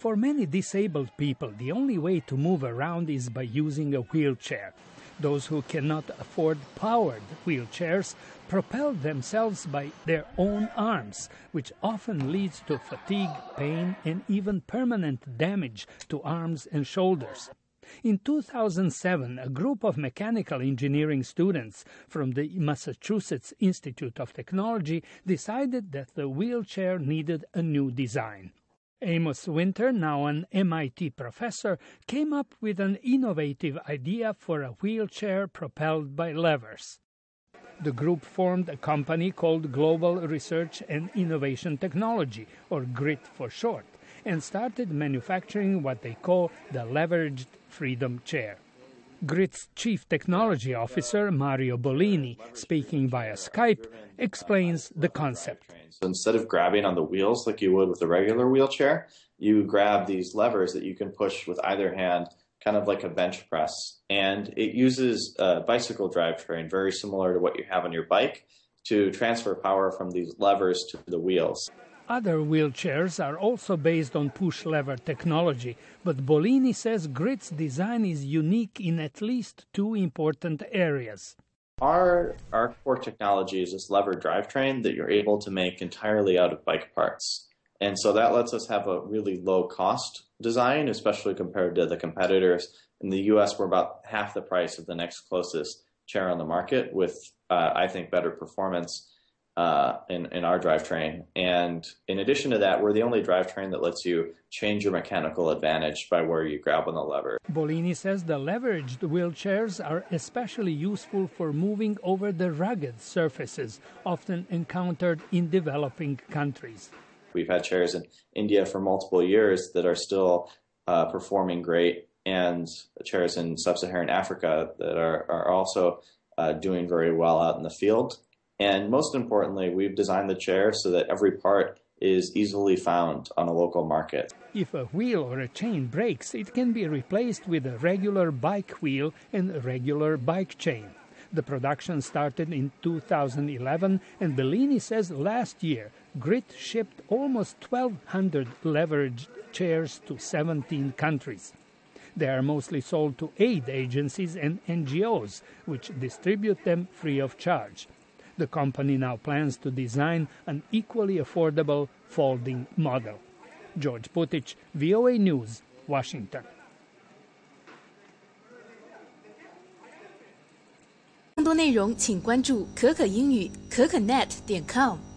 For many disabled people, the only way to move around is by using a wheelchair. Those who cannot afford powered wheelchairs propel themselves by their own arms, which often leads to fatigue, pain, and even permanent damage to arms and shoulders. In 2007, a group of mechanical engineering students from the Massachusetts Institute of Technology decided that the wheelchair needed a new design. Amos Winter, now an MIT professor, came up with an innovative idea for a wheelchair propelled by levers. The group formed a company called Global Research and Innovation Technology, or GRIT for short, and started manufacturing what they call the Leveraged Freedom Chair. GRIT's Chief Technology Officer, Mario Bolini, speaking via Skype, explains the concept. So instead of grabbing on the wheels like you would with a regular wheelchair, you grab these levers that you can push with either hand, kind of like a bench press. And it uses a bicycle drivetrain, very similar to what you have on your bike, to transfer power from these levers to the wheels. Other wheelchairs are also based on push-lever technology, but Bolini says GRIT's design is unique in at least two important areas. Our core technology is this lever drivetrain that you're able to make entirely out of bike parts. And so that lets us have a really low-cost design, especially compared to the competitors. In the U.S., we're about half the price of the next closest chair on the market with, I think, better performance in our drivetrain. And in addition to that, we're the only drivetrain that lets you change your mechanical advantage by where you grab on the lever. Bolini says the leveraged wheelchairs are especially useful for moving over the rugged surfaces often encountered in developing countries. We've had chairs in India for multiple years that are still performing great, and chairs in sub-Saharan Africa that are also doing very well out in the field. And most importantly, we've designed the chair so that every part is easily found on a local market. If a wheel or a chain breaks, it can be replaced with a regular bike wheel and a regular bike chain. The production started in 2011, and Bellini says last year, GRIT shipped almost 1,200 leveraged chairs to 17 countries. They are mostly sold to aid agencies and NGOs, which distribute them free of charge. The company now plans to design an equally affordable folding model. George Putich, VOA News, Washington. 更多内容请关注可可英语可可net.com。